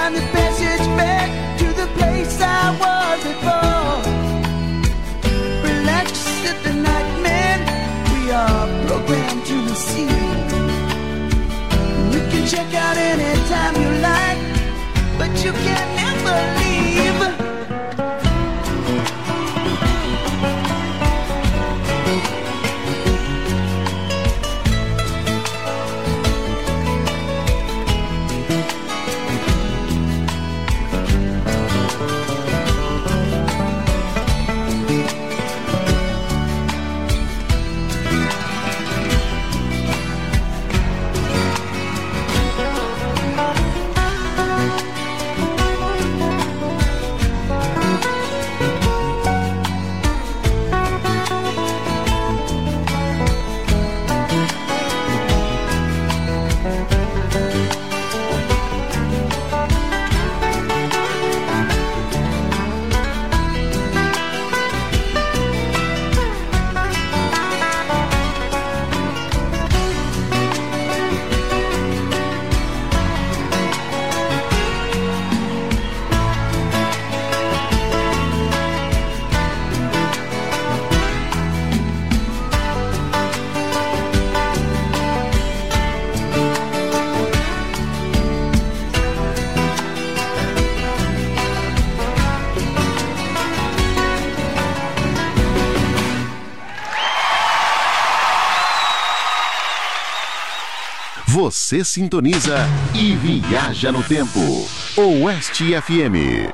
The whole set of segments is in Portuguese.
find the passage back to the place I was before. Relax at the night, man. We are programmed to receive. You can check out anytime you like, but you can never leave. Você sintoniza e viaja no tempo. Oeste FM.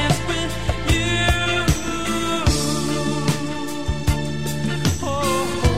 Oh,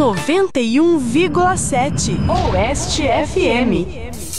91,7 Oeste FM.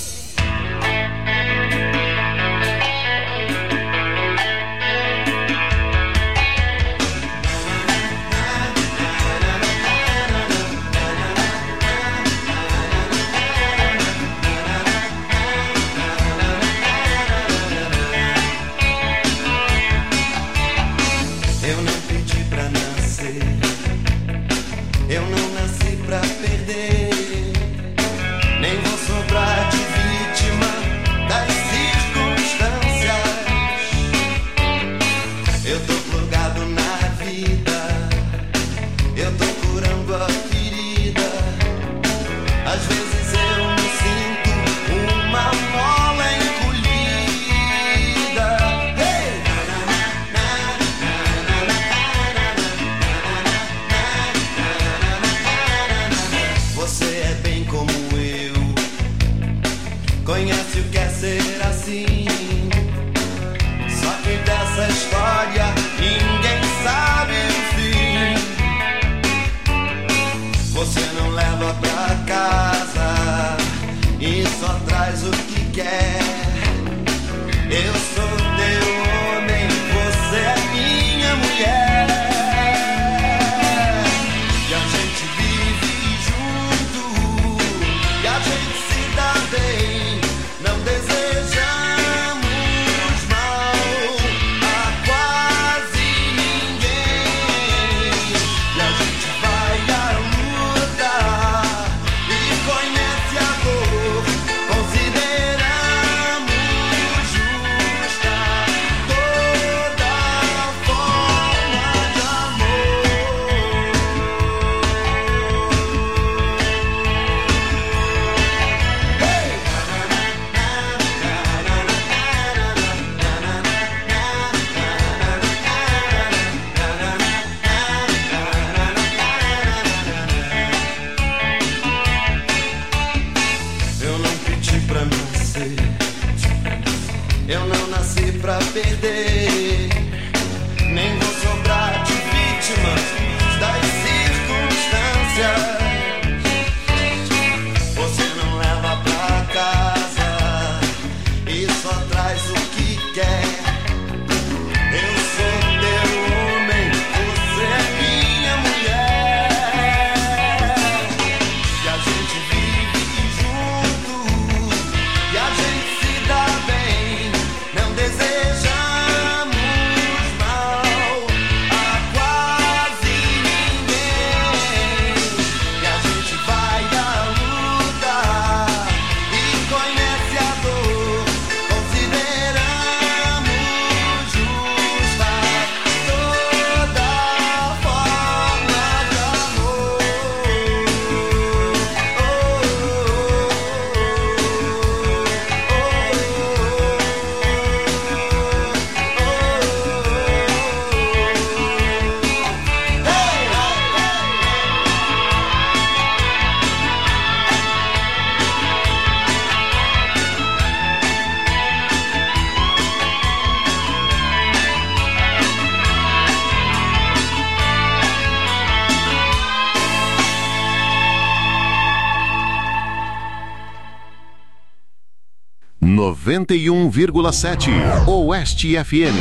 Noventa e 91,7 Oeste FM.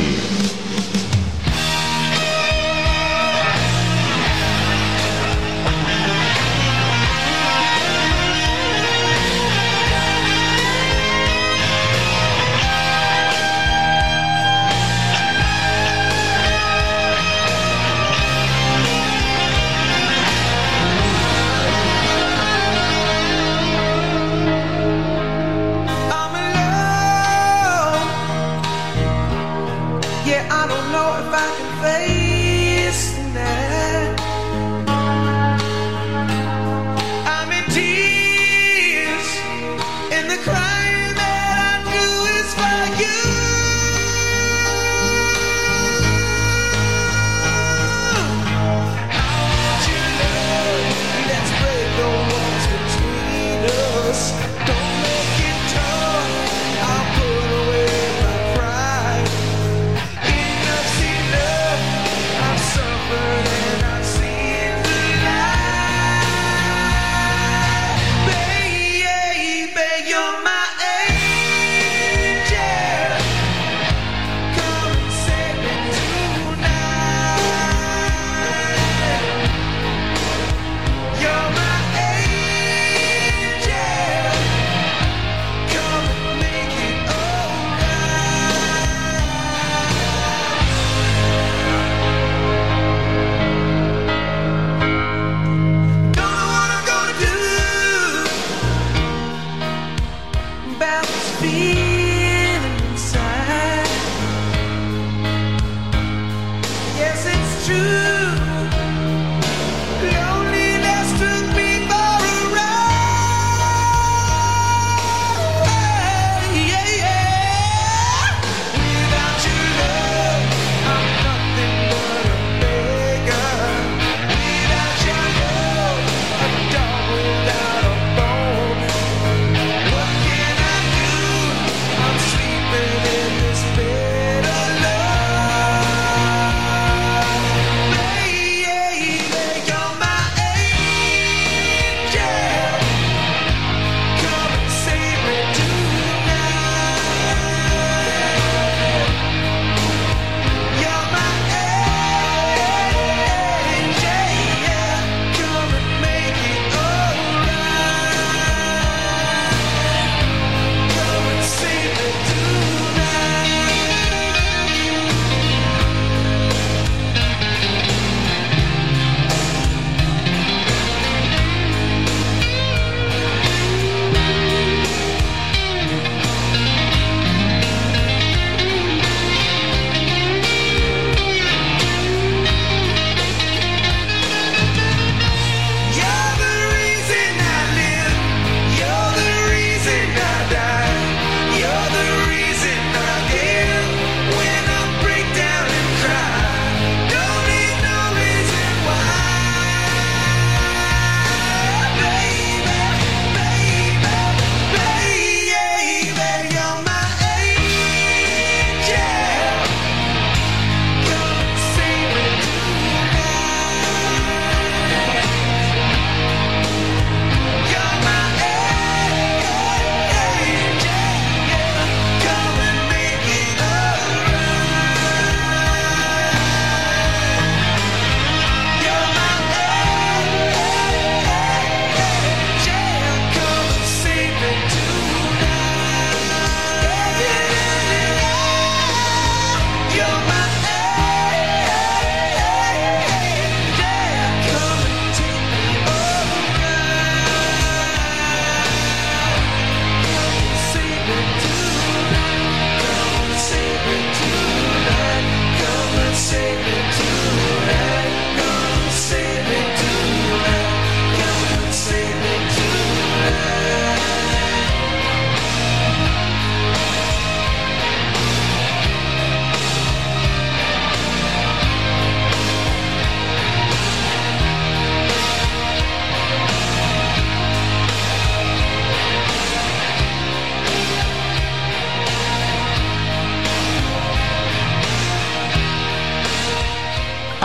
Yeah,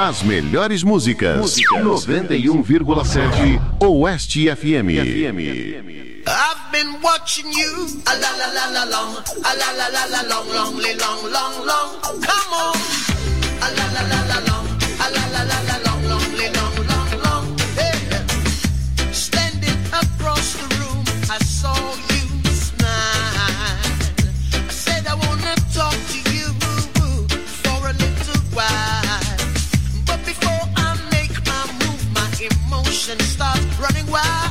As melhores músicas. 91,7 Oeste FM. I've been watching you, a la la la la long, a la la la la long, long, long, long, long. Come on, a la la la la long, a la la la la long, long, long, long, long. Hey, standing across the room, I saw you smile. I said I wanna talk to you for a little while, but before I make my move, my emotions start running wild.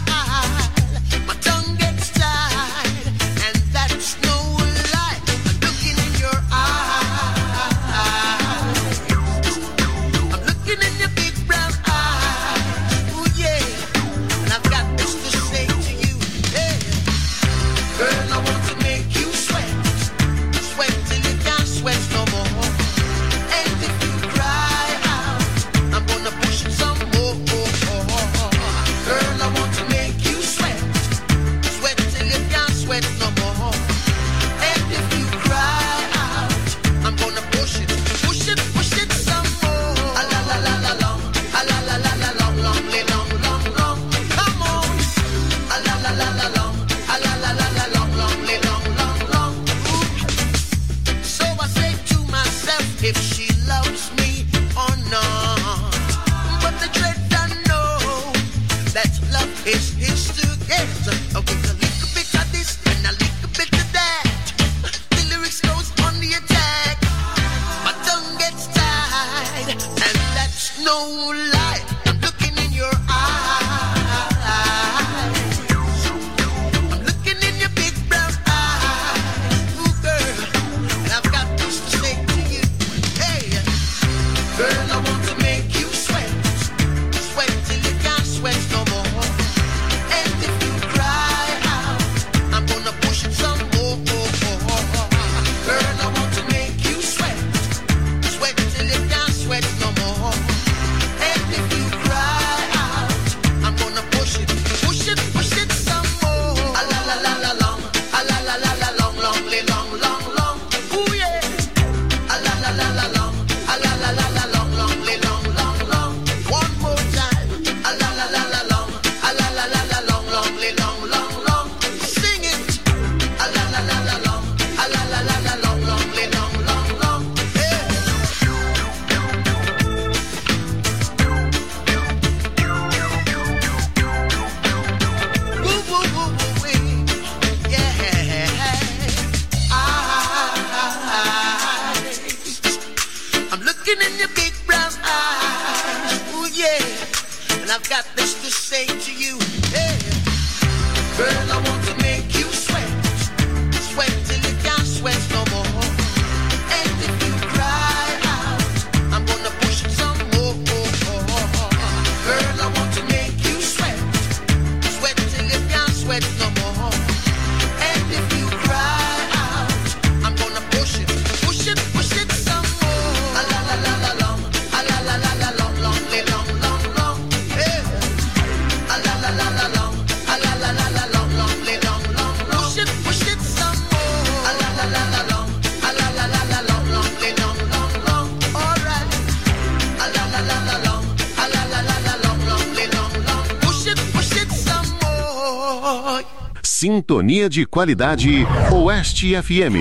Sintonia de qualidade Oeste FM.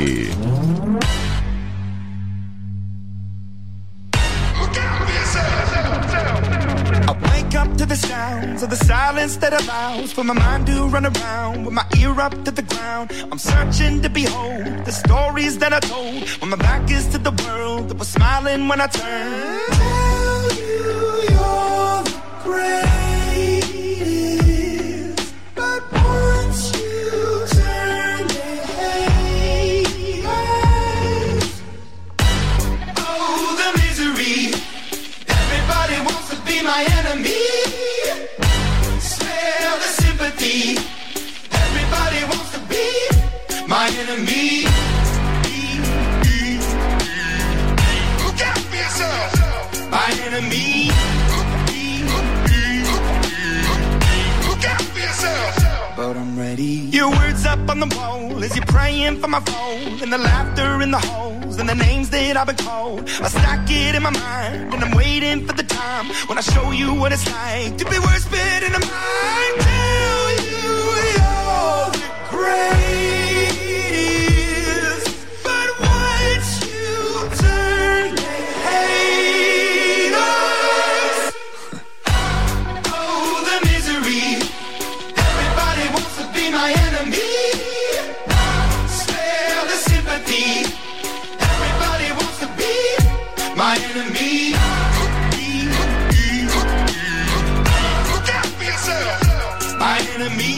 To the sounds of the silence that allows for my mind to run around with my ear up to the ground. I'm searching to behold the stories that I told when my back is to the world that was smiling when I turned. Tell you you're the greatest, but once you turn the hate, oh the misery. Everybody wants to be my enemy. Everybody wants to be my enemy. Look out for yourself. My enemy. Look out for yourself. But I'm ready. Your words up on the wall as you're praying for my phone, and the laughter in the halls and the names that I've been called. I stack it in my mind, and I'm waiting for the time when I show you what it's like to be worse fit in the mind. Tell you you're the greatest, but once you turn, they hate us. Oh, the misery. Everybody wants to be my enemy. Spare the sympathy. Everybody wants to be my enemy. Look out for yourself. My enemy.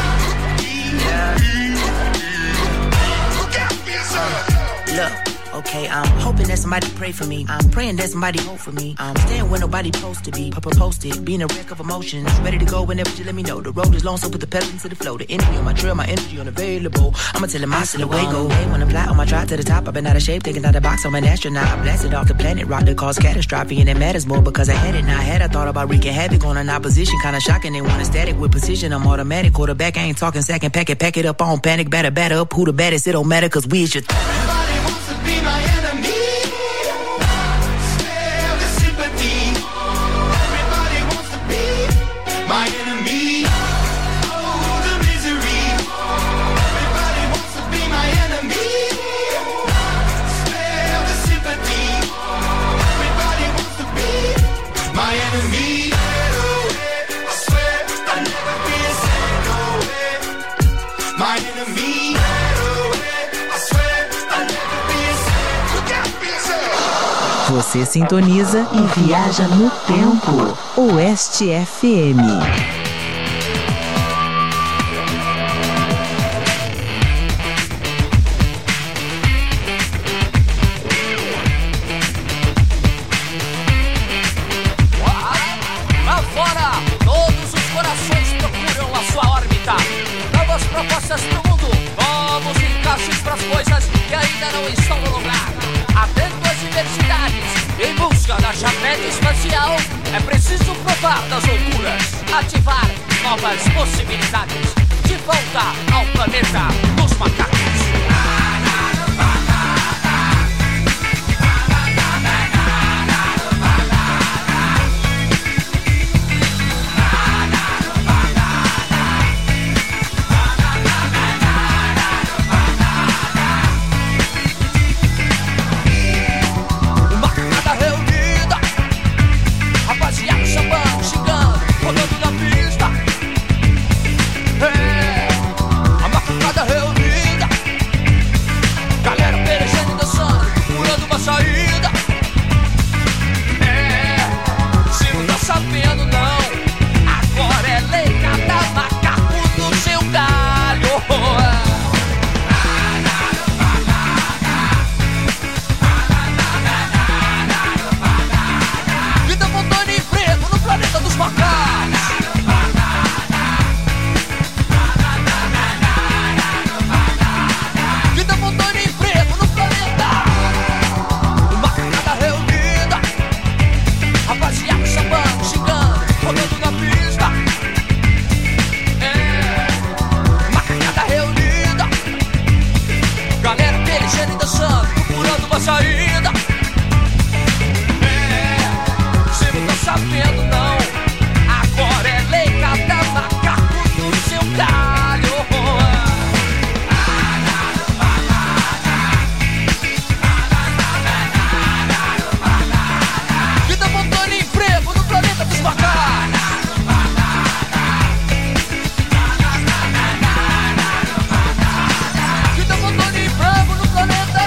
Look out for yourself. Look, okay, I'm hoping that somebody pray for me. I'm praying that somebody hope for me. I'm staying where nobody supposed to be. Posted, being a wreck of emotions. Ready to go whenever you let me know. The road is long, so put the pedal into the flow. The energy on my trail, my energy unavailable. I'ma tell him I still away go. Hey, when I fly on my drive to the top, I've been out of shape, taking out the box. I'm an astronaut. I blasted off the planet, rock that caused catastrophe, and it matters more because I had it. Now I had, I thought about wreaking havoc on an opposition. Kinda shocking, they want a static with precision. I'm automatic, quarterback, I ain't talking second. Pack it up on panic, batter up. Who the baddest? It don't matter, cause we is your Everybody wants to be my enemy. Spare the sympathy. Everybody wants to be my enemy. Oh, the misery. Everybody wants to be my enemy. Spare the sympathy. Everybody wants to be my enemy. I swear I'll never be a saint, no way. My enemy. Você sintoniza e viaja no tempo. Oeste FM. Lá fora, todos os corações procuram a sua órbita. Novas propostas pro mundo, novos encaixes pras coisas que ainda não estão no lugar. Atento às diversidades, em busca da chapéu espacial, é preciso provar das loucuras, ativar novas possibilidades. De volta ao planeta dos macacos. Rodando na pista, a macacada reunida, galera pelejando e dançando, procurando uma saída. Se não tá sabendo não, agora é lei, cada macaco no seu galho. Vida montando emprego no planeta dos macacos. Vida montando emprego no planeta. Macacada reunida, rapaziada sambando, xingando, rodando na pista. Macacada reunida, galera pelejando e dançando, procurando uma saída. Se não tá sabendo não, agora é lei, cada macaco no seu galho. Vida montando emprego no planeta dos macacos. Vida montando emprego no planeta.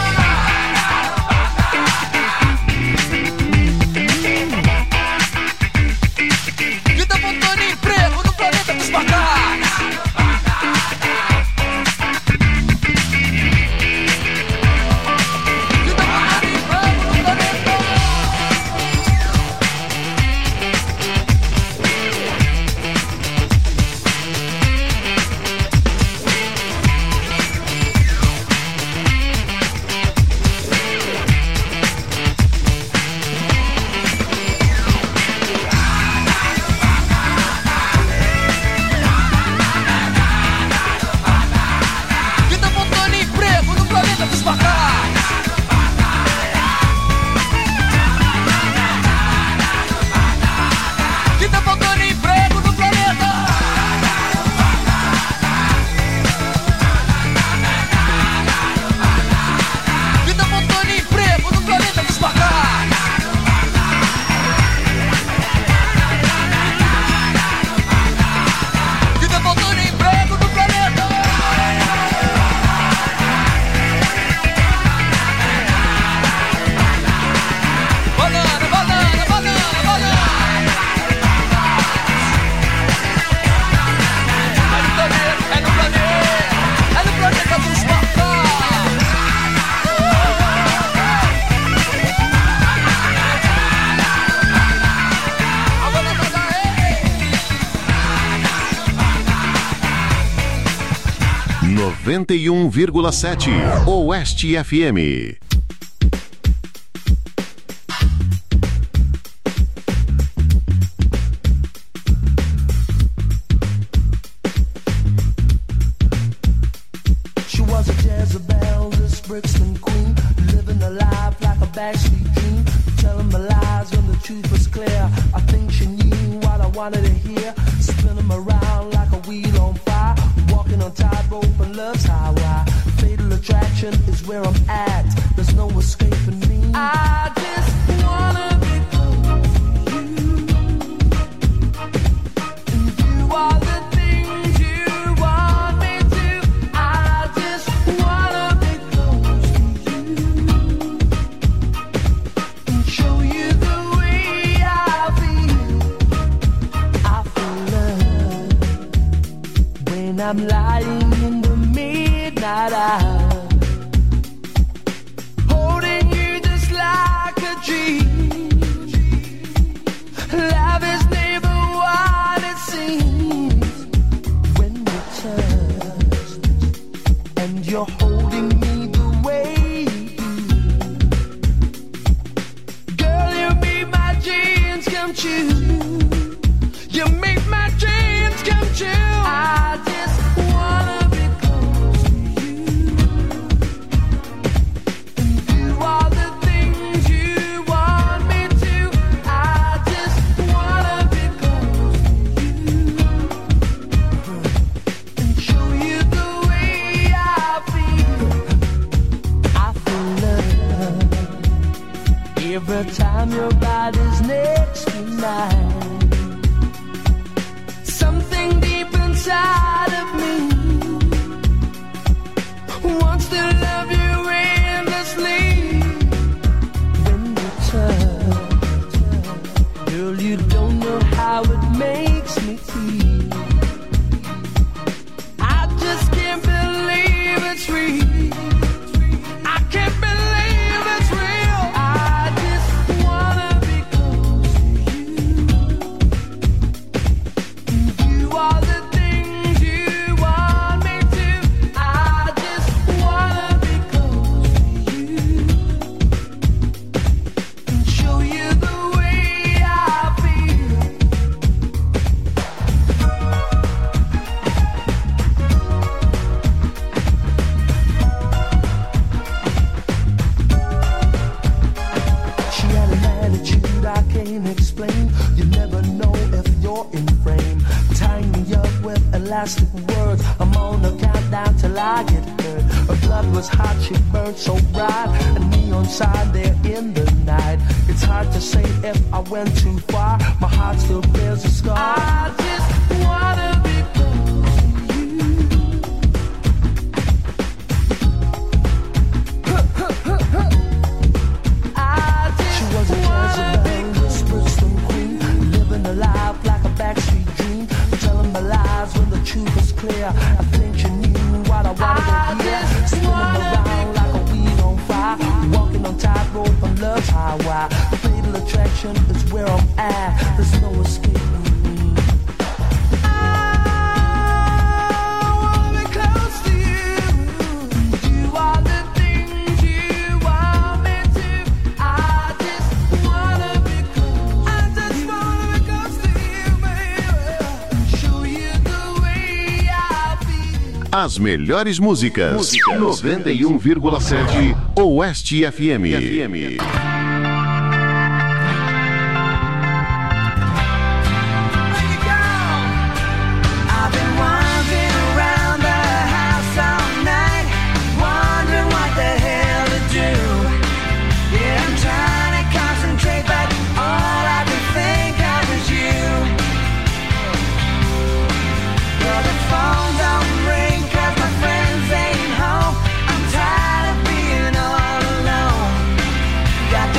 91,7 Oeste FM. She was a Jezebel, this Brixton queen, living a life like a backstreet dream, telling my lies when the truth was clear. I think she knew what I wanted to hear, spinning them around like a wheel on fire, walking on tightrope and love's highway. Fatal attraction is where I'm at, there's no escaping me. I just wanna be close to you, and you are the things you want me to. I just wanna be close to you and show you the way I feel. I feel love when I'm lying in the midnight hour, holding you just like a dream. Love is never what it seems when we touch, and you're holding me the way you do. Girl, you make my dreams come true. You make my dreams come true. I just wanna be close to you, and you are the things you want me to. I just wanna be close to you and show you the way I feel. I feel love every time your body's next to mine. Something deep inside of me wants to love you endlessly. When you touch, girl, you don't know how it makes me feel. I just can't believe it's real. I can't believe it's real. I just wanna be close to you, and you are the things you want me to. I just wanna be close to you and show you the way I feel. She had an attitude I can't explain. You never know if you're in frame. Tying me up with elastic words. I'm on a countdown till I get hurt. Her blood was hot, she burned so bright. A neon sign there in the night. It's hard to say if I went too far. My heart still bears a scar. I just wanna be close to you. She was a Jezebel, this Brixton queen, living a life like a backstreet dream, telling my lies when the truth was clear. I think you knew what I wanted to hear, spinning around like a wheel on fire, walking on tightrope on love's highway. Fatal attraction is where I'm at, there's no escaping me. I wanna be close to you, you are the things you want me to. I just wanna be close, I just wanna be close to you, baby, and show you the way I feel. As melhores músicas. 91,7 Oeste FM. I've been wandering around the house all night, wondering what the hell to do. Yeah, I'm trying to concentrate, but all I can think of is you. Well, the phone don't ring 'cause my friends ain't home. I'm tired of being all alone. Got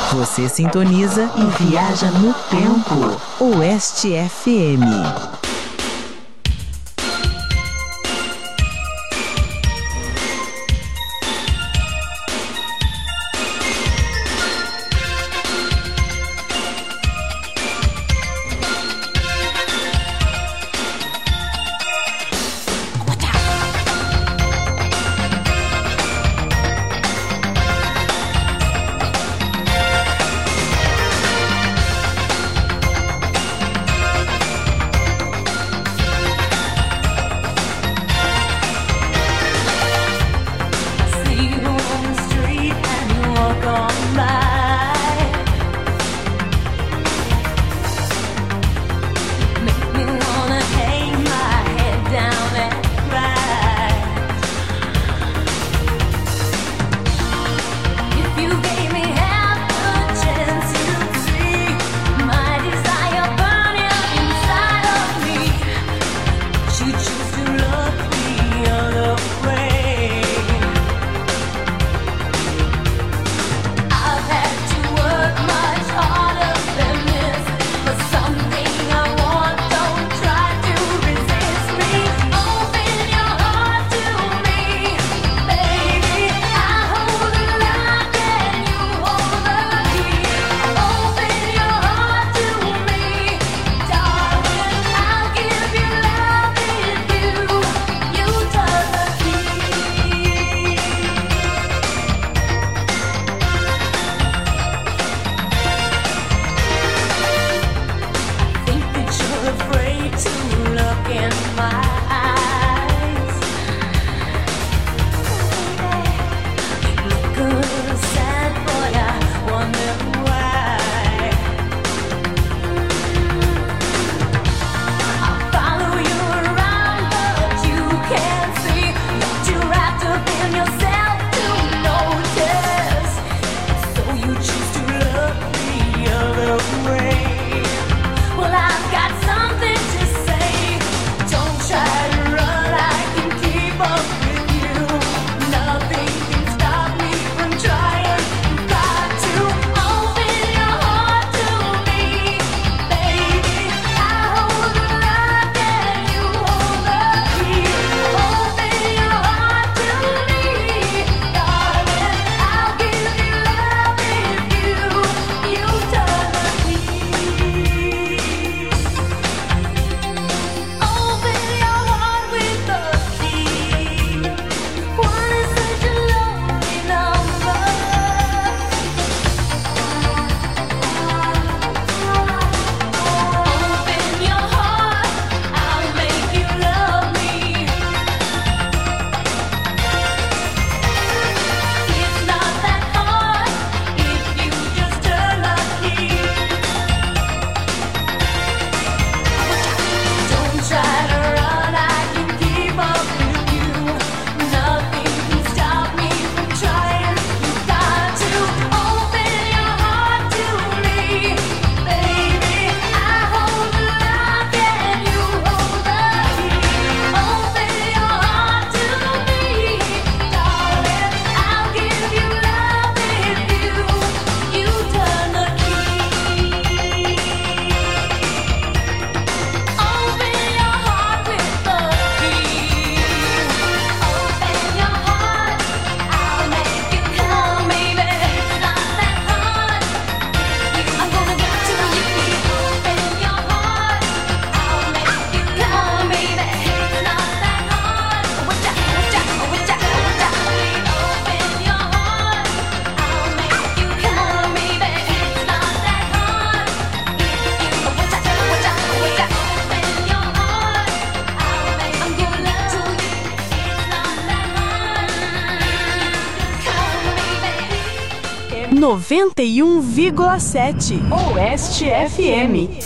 Você sintoniza e viaja no tempo. Oeste FM. Noventa e 1,7 Oeste FM.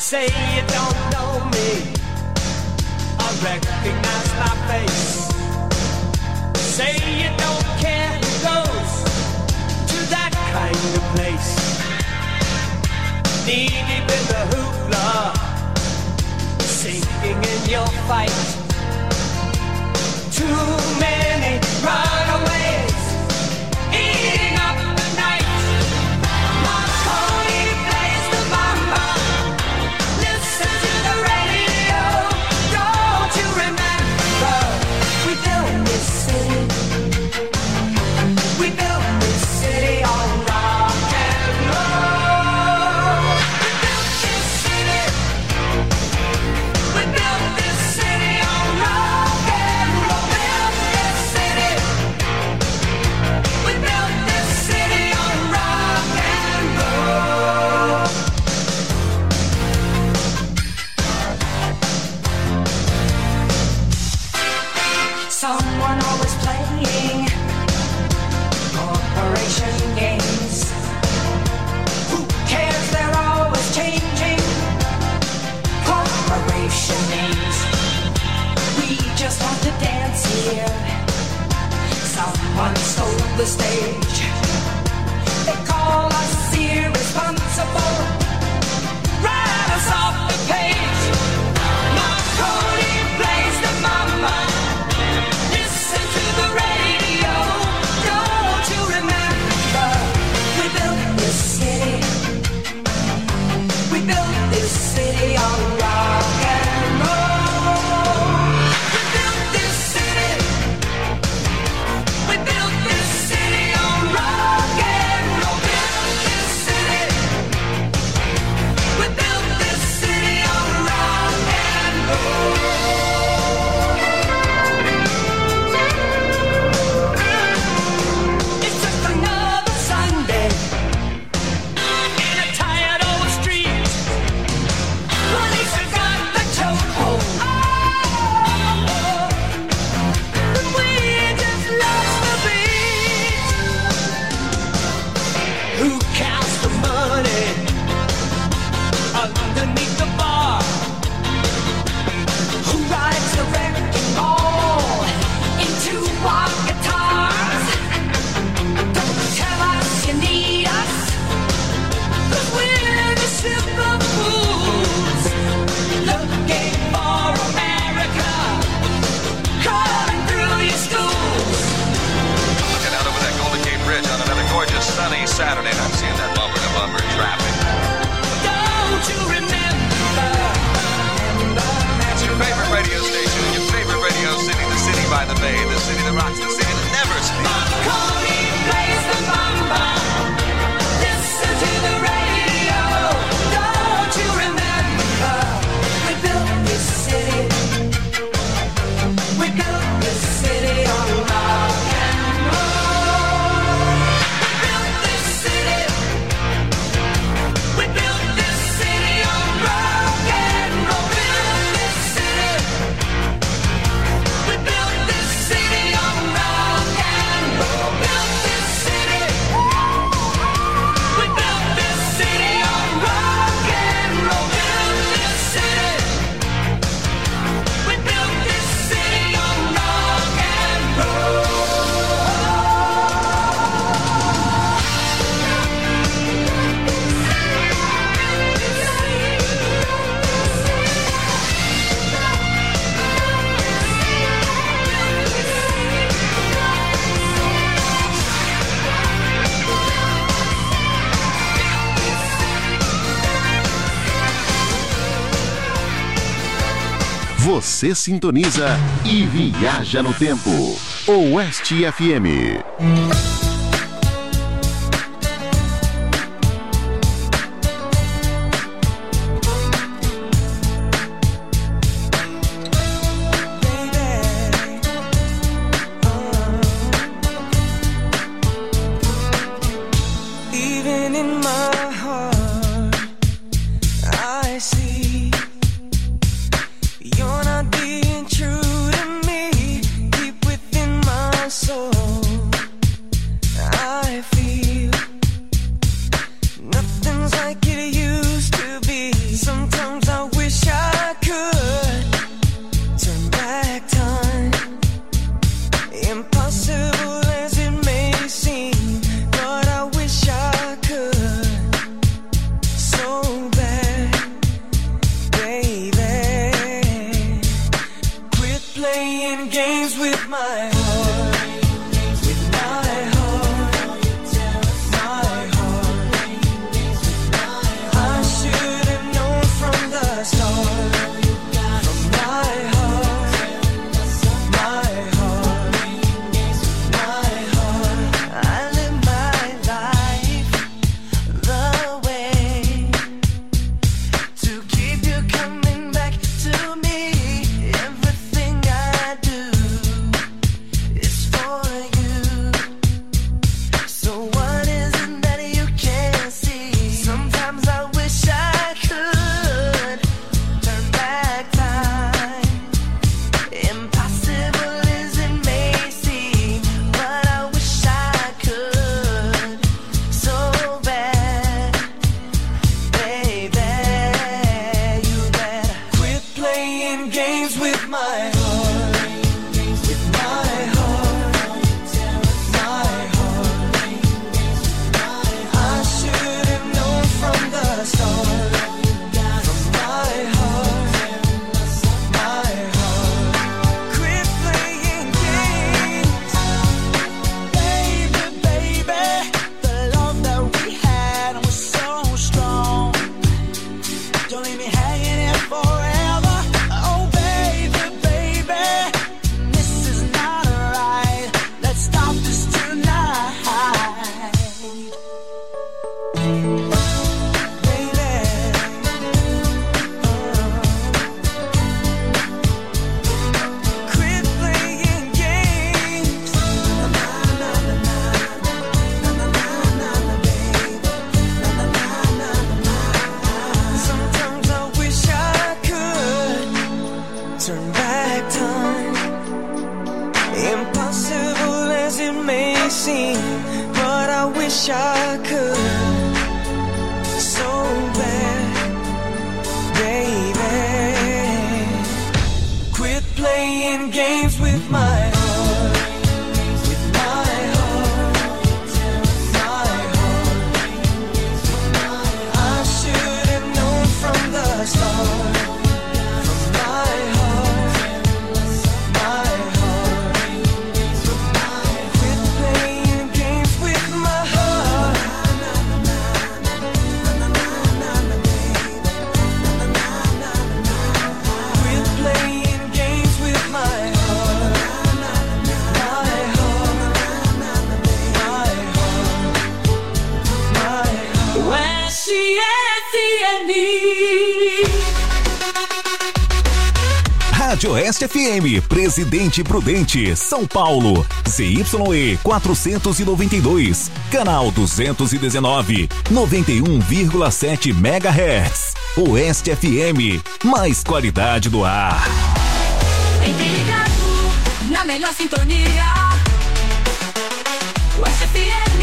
Say you don't know me, I recognize my face. Say you don't care who goes to that kind of place. Knee deep in the hoopla, sinking in your fight. Too many runaways eating up the night. Marconi plays the mama. Listen to the radio. Don't you remember? We built this city. We built this city on rock and roll. We built this city. We built this city on rock and roll. Built this city. We built this city on rock and roll. Someone always playing corporation games. Who cares? They're always changing corporation names. We just want to dance here. Someone stole the stage. They call us irresponsible. Write us off the page. Marconi plays the mama. Listen to the radio. Don't you remember? We built this city. We built this city on rock and roll. We built this city. We built this city on rock and roll. Built this city. We built this city on rock and roll. It's just another Sunday in a tired old street. Police have got the chokehold. And we just lost the beat. Who counts the money underneath the bar? Who rides the wrecking ball into our guitars? Don't tell us you need us, 'cause we're the simple fools looking for America, crawling through your schools. Looking out over that Golden Gate Bridge on another gorgeous sunny Saturday night, seeing that bumper-to-bumper traffic. Don't you remember? It's your favorite radio station, your favorite radio city, the city by the bay, the city that rocks, the city that never sleeps. Marconi plays the mama. Listen to the radio. Don't you remember? We built this city. We built this city on rock and roll. We built this city. We built this city on rock and roll. Built this city. We built this city on rock and roll. Built this city. We built this city on rock and roll. Built this city. We built this city on rock and roll. Você sintoniza e viaja no tempo. Oeste FM. Even in my heart, I see you're not being true to me. Deep within my soul, I feel nothing's like it used to be. Sometimes forever. Oh baby, baby, this is not right. Let's stop this tonight. Quit playing games. Sometimes I wish I could turn back time. Impossible as it may seem, but I wish I could. So bad, baby. Quit playing games with my heart. With my heart. My heart. I should have known from the start. From my heart. My heart. Quit playing games with my heart. Quit playing games with my heart. My heart. My heart. My Rádio Oeste FM, Presidente Prudente, São Paulo, ZYE 492, canal 219, 91,7 MHz. Oeste FM, mais qualidade do ar. Ligado na melhor sintonia. Oeste FM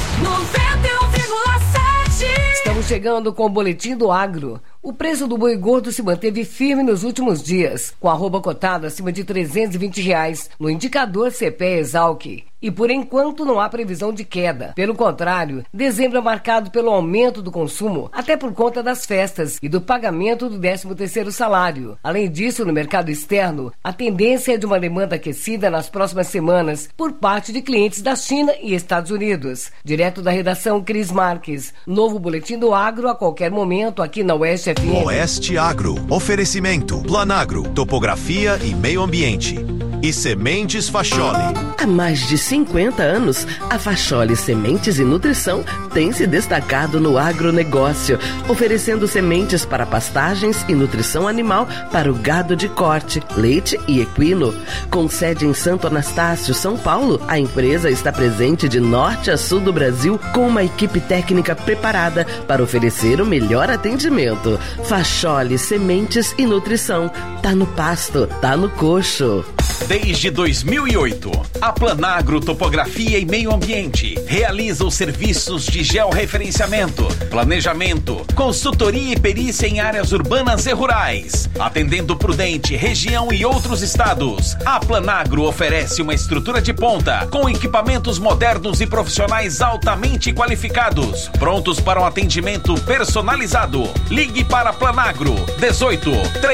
91,7. Estamos chegando com o Boletim do Agro. O preço do boi gordo se manteve firme nos últimos dias, com a arroba cotada acima de R$320 no indicador CPE-Exalc. E por enquanto não há previsão de queda. Pelo contrário, dezembro é marcado pelo aumento do consumo, até por conta das festas e do pagamento do 13º salário. Além disso, no mercado externo, a tendência é de uma demanda aquecida nas próximas semanas por parte de clientes da China e Estados Unidos. Direto da redação, Cris Marques. Novo Boletim do Agro a qualquer momento aqui na Oeste FM. Oeste Agro. Oferecimento Planagro, topografia e meio ambiente. E Sementes Facholi. Há mais de 50 anos, a Facholi Sementes e Nutrição tem se destacado no agronegócio, oferecendo sementes para pastagens e nutrição animal para o gado de corte, leite e equino. Com sede em Santo Anastácio, São Paulo, a empresa está presente de norte a sul do Brasil com uma equipe técnica preparada para oferecer o melhor atendimento. Facholi Sementes e Nutrição. Tá no pasto, tá no coxo. Desde 2008, a Planagro Topografia e Meio Ambiente realiza os serviços de georreferenciamento, planejamento, consultoria e perícia em áreas urbanas e rurais. Atendendo Prudente, região e outros estados, a Planagro oferece uma estrutura de ponta com equipamentos modernos e profissionais altamente qualificados, prontos para um atendimento personalizado. Ligue para Planagro 18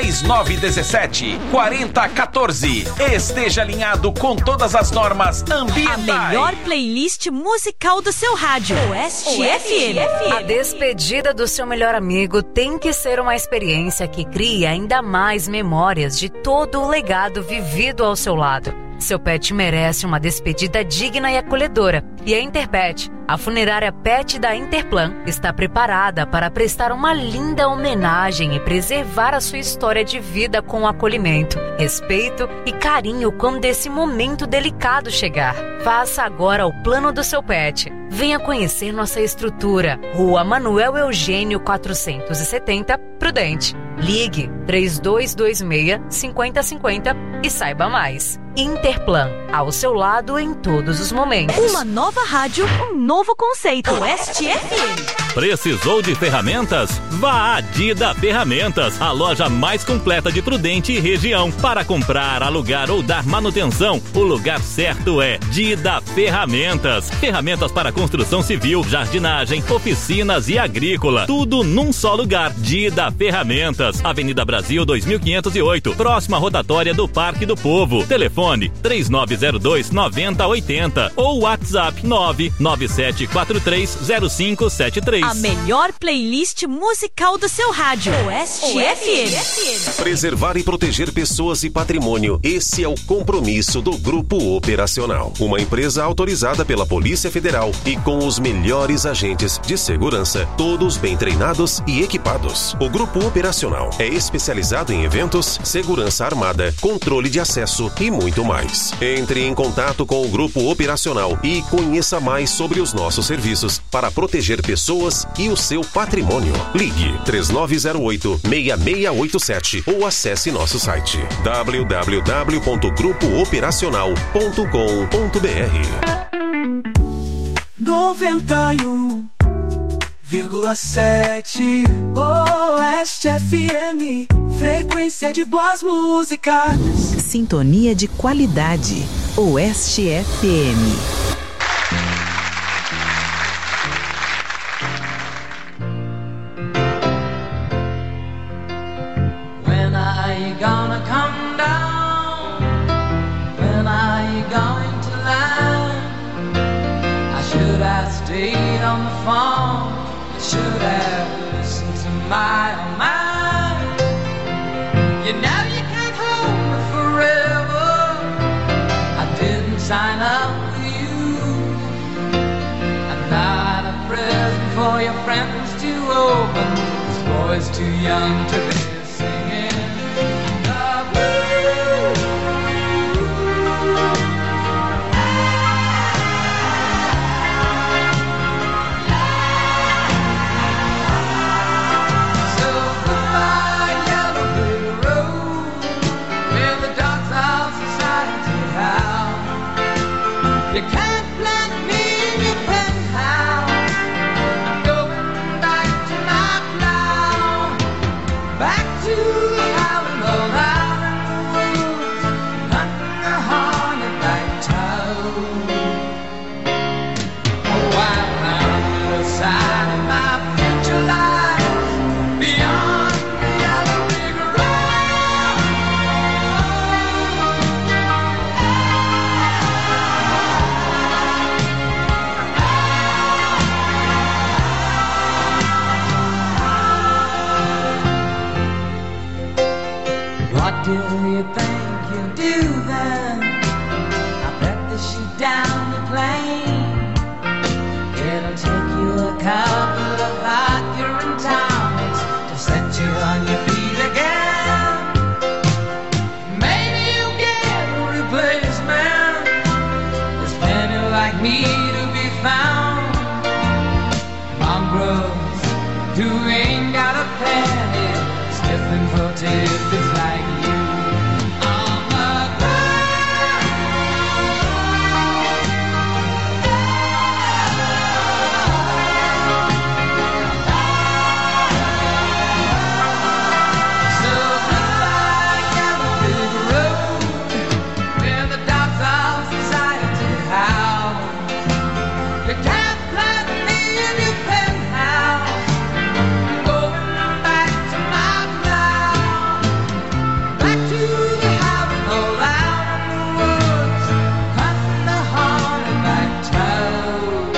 3917 4014. Esteja alinhado com todas as normas ambientais. A melhor playlist musical do seu rádio. Oeste FM. A despedida do seu melhor amigo tem que ser uma experiência que crie ainda mais memórias de todo o legado vivido ao seu lado. Seu pet merece uma despedida digna e acolhedora. E a Interpet, a funerária pet da Interplan, está preparada para prestar uma linda homenagem e preservar a sua história de vida com acolhimento, respeito e carinho quando esse momento delicado chegar. Faça agora o plano do seu pet. Venha conhecer nossa estrutura. Rua Manuel Eugênio 470, Prudente. Ligue 3226-5050 e saiba mais. Interplan, ao seu lado em todos os momentos. Uma nova rádio, um novo conceito. Oeste FM. Precisou de ferramentas? Vá a Dida Ferramentas, a loja mais completa de Prudente e região. Para comprar, alugar ou dar manutenção, o lugar certo é Dida Ferramentas. Ferramentas para construção civil, jardinagem, oficinas e agrícola. Tudo num só lugar. Dida Ferramentas, Avenida Brasil 2508, próxima rotatória do Parque do Povo. Telefone 3902-9080 ou WhatsApp 997430573. A melhor playlist musical do seu rádio. Oeste FM. Preservar e proteger pessoas e patrimônio. Esse é o compromisso do Grupo Operacional. Uma empresa autorizada pela Polícia Federal e com os melhores agentes de segurança, todos bem treinados e equipados. O Grupo Operacional é especializado em eventos, segurança armada, controle de acesso e muito mais. Entre em contato com o Grupo Operacional e conheça mais sobre os nossos serviços para proteger pessoas e o seu patrimônio. Ligue 3908-6687 ou acesse nosso site www.grupooperacional.com.br. 91,7 Oeste FM, frequência de boas músicas. Sintonia de qualidade. Oeste FM. When are you gonna come down? When are you going to land? I should have stayed on the phone. I should have listened to my own mind. You know you can't hold me forever. I didn't sign up for you. I'm not a present for your friends to open. This boy's too young to be singing the blues. So goodbye, yellow brick road, where the dogs of society howl. You can't plant me in your penthouse. I'm going back to my plow, back to the howling old island woods, hunting the hornet-like toad. Oh, I found the side of my future life beyond the yellow brick road. What do you think you'll do then? I bet they shoot down the plane. It'll take you a couple of hot urine tonics to set you on your feet again. Maybe you'll get a replacement. There's plenty like me to be found. Mongrels who ain't got a penny, sniffing for tidbits like you. On the So goodbye, yellow brick road, where the dogs of society howl. You can't plant me in your penthouse. Going back to my plow, back to the howling old island woods, hunting the hornet-like toad.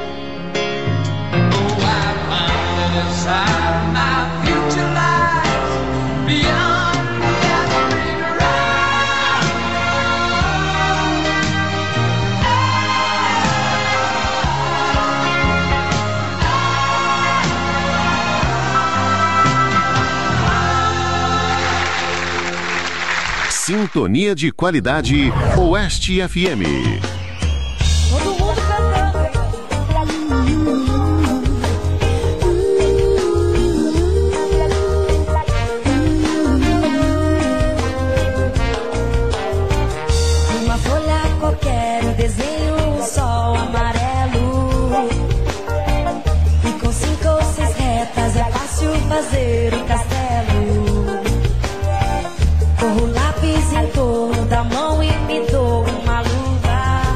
Oh, I found it inside my future lies beyond the yellow brick road. Sintonia de qualidade Oeste FM. Todo mundo Uma folha qualquer, eu desenho um sol amarelo. E com 5 ou 6 retas é fácil fazer um castelo. Corro lápis em torno da mão e me dou uma luva.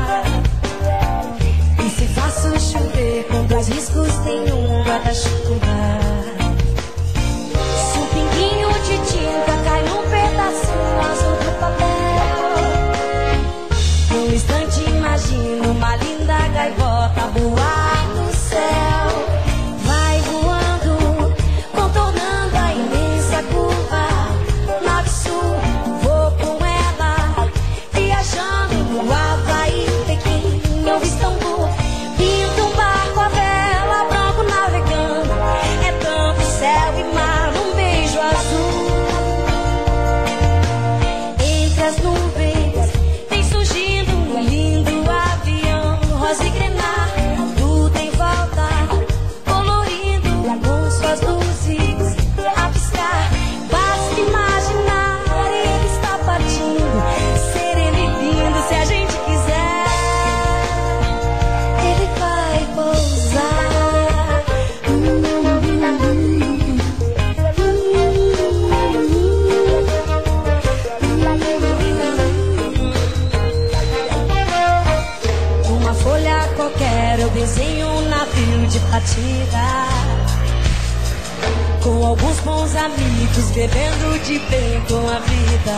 amigos bebendo de bem com a vida.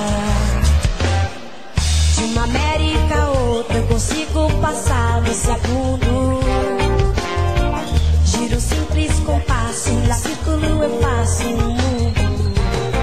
De uma América a outra eu consigo passar no segundo. Giro simples compasso, no círculo eu faço um mundo.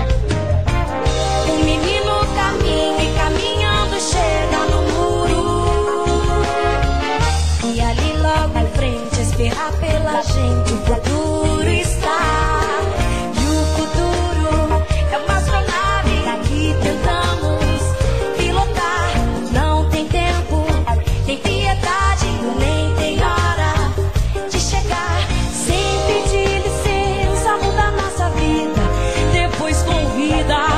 O menino caminha e caminhando chega no muro. E ali logo em frente esperar pela gente o futuro está. E o futuro é uma astronave que tentamos pilotar. Não tem tempo, tem piedade, nem tem hora de chegar. Sem pedir licença muda nossa vida, depois convida.